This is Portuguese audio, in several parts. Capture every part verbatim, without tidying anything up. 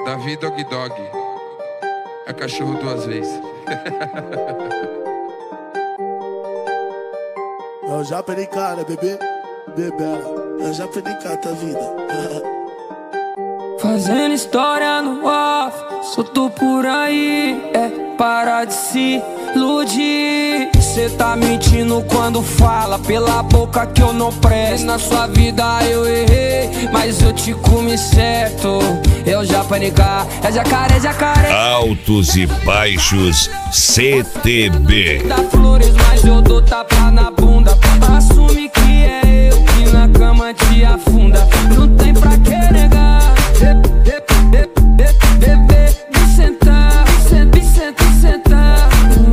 Davi Dog Dog. É cachorro duas vezes. Eu já perdi cara, bebê, bebê. Eu já perdi cara, tá vida. Fazendo história no off, solto por aí, é para de se iludir. Cê tá mentindo quando fala pela boca que eu não presto. Na sua vida eu errei, mas eu te comi certo. Eu já panicar, é jacaré, jacaré. Altos e baixos C T B. Dá flores, mas eu dou tapa na bunda. Assume que é eu que na cama te afunda. Não tem pra que negar. Bebê, me sentar, me senta, me sentar.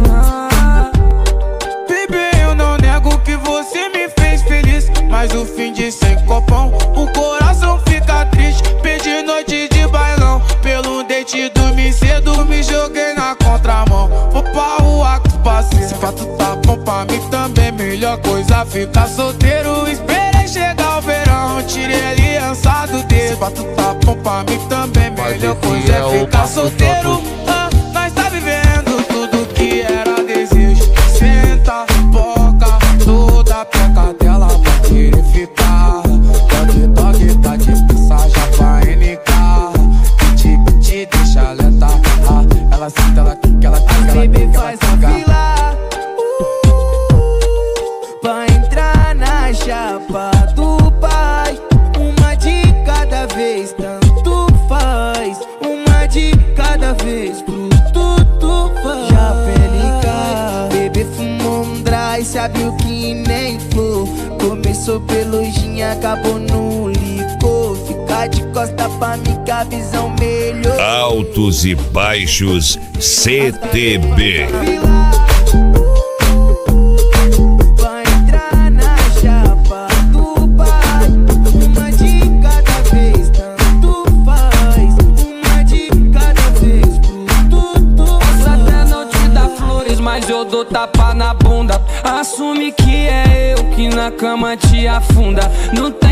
Bebê, eu não nego que você me fez feliz, mas o fim de sem copão, o coração fica triste. Perdi noite de bailão, pelo date dormi cedo, me joguei na contramão. Vou pra rua com os parceiros, se fato tá bom pra mim também. Melhor coisa ficar solteiro, esperei chegar o verão, tirei a aliança do dedo. Se fato tá bom pra mim também, melhor coisa é ficar solteiro. Ah, nós tá vivendo tudo que era desejo. Senta, boca, toda peca dela pra querer ficar. Dog, dog, tá de passagem pra N K. Te, te deixa lenta. Ah, ela senta, ela quica, ela quica, ela quica, ela quica. Pra entrar na chapa do pai, uma de cada vez, tanto faz. Uma de cada vez, pro tudo faz. Já pelica, bebê fumou um dry, sabe o que nem flor. Começou pelo gin, acabou no licor. Fica de costa pra mim que a visão melhor. Altos e baixos C T B. Mas eu dou tapa na bunda. Assume que é eu que na cama te afunda. Não